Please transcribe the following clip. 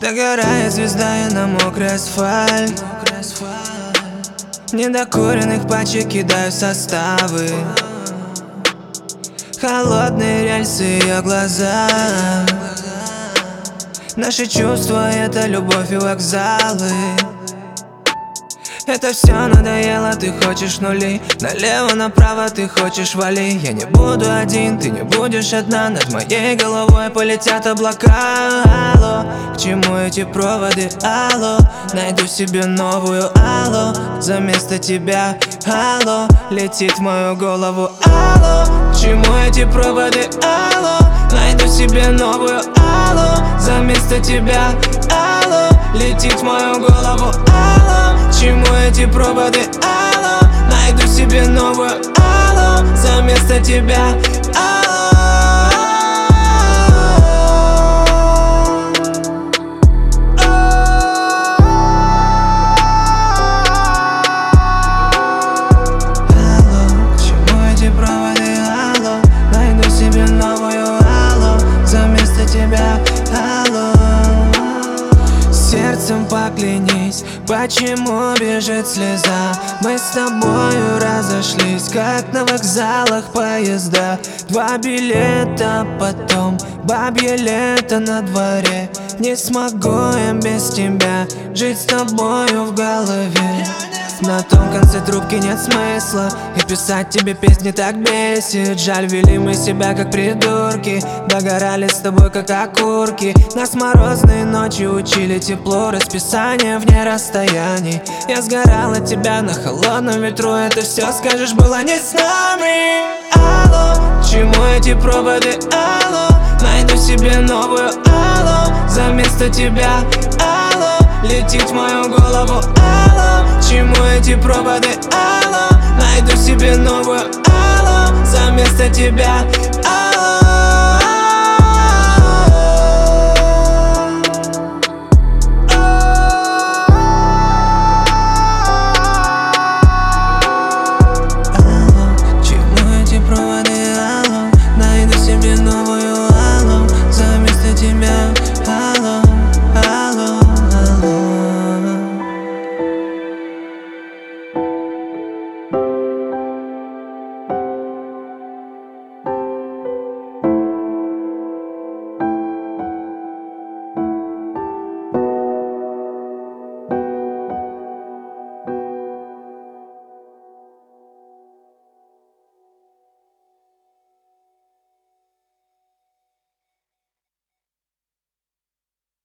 Догорает звезда, я на мокрый асфальт. Недокуренных пачек кидаю составы. Холодные рельсы, ее глаза. Наши чувства — это любовь и вокзалы. Это все надоело, ты хочешь нули. Налево-направо ты хочешь вали. Я не буду один, ты не будешь одна. Над моей головой полетят облака. Алло, к чему эти проводы? Алло, найду себе новую. Алло, за место тебя. Алло, летит в мою голову. Алло, к чему эти проводы? Алло, найду себе новую. Алло, за место тебя. Алло, летит в мою голову. Алло, к чему эти проводы? Алло, найду себе новую. Алло, за место тебя. Сердцем поклянись, почему бежит слеза? Мы с тобою разошлись, как на вокзалах поезда. 2 билета, потом бабье лето на дворе. Не смогу я без тебя жить с тобою в голове. На том конце трубки нет смысла, и писать тебе песни так бесит. Жаль, вели мы себя как придурки, догорали с тобой как окурки. Нас морозные ночи учили тепло, расписание вне расстояний. Я сгорал от тебя на холодном ветру, это все, скажешь, было не с нами. Алло, к чему эти проводы? Алло, найду себе новую. Алло, за место тебя. Алло, летит в мою голову. Алло, к чему эти проводы? Алло, найду себе новую. Алло, за место тебя.